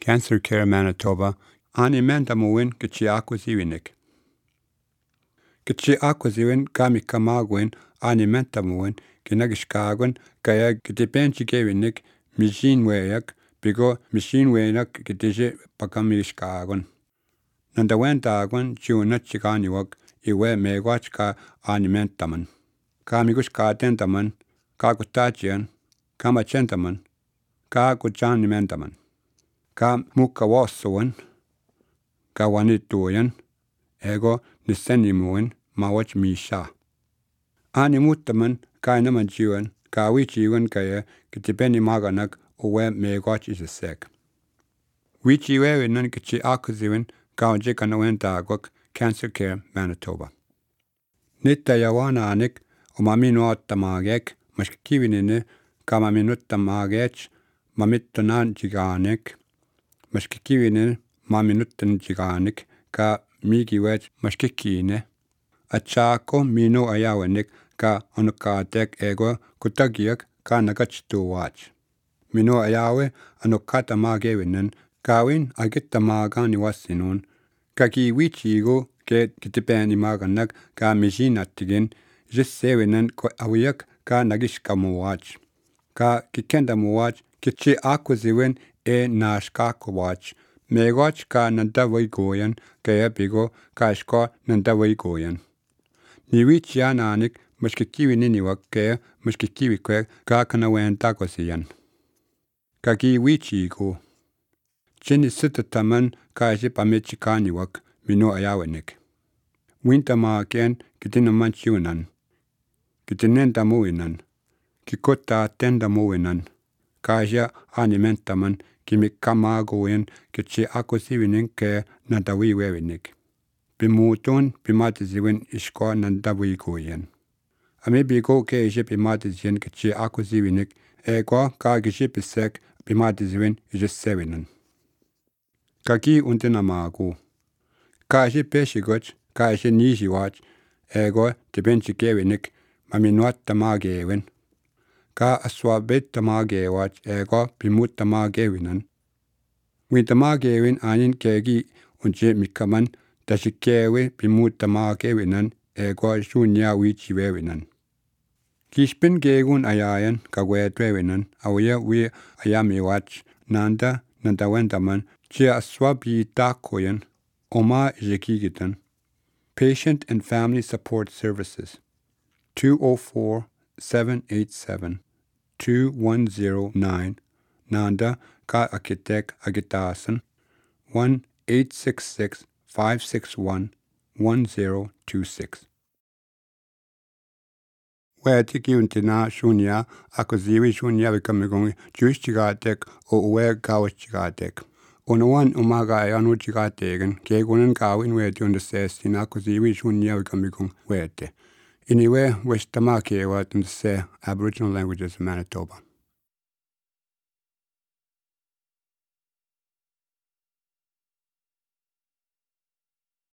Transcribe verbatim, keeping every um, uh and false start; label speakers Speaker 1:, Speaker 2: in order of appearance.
Speaker 1: Cancer Care Manitoba, ani mentamuin kichi akuziwinik. Kichi akuziwin kami kamagwin ani mentamuin kinagishkagun kaya kitipenchi gewinik machine wayak bigo machine wayak kitije pakamishkagun. Nandawentagun chuna chiganiwak iwe megwachka ani mentaman. Kamigushka tentaman, kakutachian, kamachentaman, kakuchani mentaman. Ka mukawasoan, kawanituyan, ego nisenimuin mawach misha. Ani mutaman kainaman jiwan, kawichiwan kaya kitipeni maganak uwe megwach isasek. Wichiwe nan kichi akuziwin kawajikanawentagwak Cancer Care Manitoba. Nita yawana anik umaminu tamagek mashkikiwinine kamaminuttamagech mamittunan jiganek mashkikiwinin maminuttan jiganik ka migiwech mashkikine achako mino ayawanik ka onukatek ego kutagiyak ka nakachtuwach. Mino ayawe anukata magewinin kawin agittamagani wasinun kaki wichigo ke kitipeni maganak ka mijinatigin jissewinan ko awiyak ka nagishkamuwach. Ka kikendamuwach kichi akuziwin e nashkakowach. Megwach ka nandawigoyan kaya bigo kashko nandawigoyan. Niwichian anik mashkikiwininiwak kaya mashkikiwikwek ka kanawentagosiyan. Kaki wichigo. Chini sitataman kaji pamichikaniwak mino ayawanik. Wintamaken kitinamanchiunan. Kitinentamuinan. Kikota tendamuinan. Kaja animentaman kimikamagoyen kichi akusiwinin ke nandawiwewinik. Bimutun bimatiziwin ishko nandawigoyen. Ami bigo ke ishe bimatiziwin kichi akusiwinik ego kagishipisek bimatiziwin ijisewinan. Kaki untinamagu. Kaji peshigoch, kaji nishiwach, ego tibenchikewinik maminuattamagewin. Ka aswabettamagewach, ego bimutamagewinan. Wintamagewin anin kegi unje mikaman tashikewi bimutamagewinan, ego shunya wichiwewinan. Kishpin gegun ayayan kagwetwewinan, awya wi ayamiwach, nanda nandawentaman, chia aswabi takoyan, oma jekigitan. Patient and Family Support Services, two oh four, seven eight seven, two one oh nine, Nanda ka akitek agitasan, one eight six six, five six one, one oh two six. Wetiki untina shunya akuziwi shunya vikamigongi juishchigatek o uwe gawishchigatek. Unawan umaga ayanu chigategen kegunan kawin weti undase akuziwi shunya vikamigong wete. Anyway, West Tamaki, what in the Aboriginal Languages of Manitoba.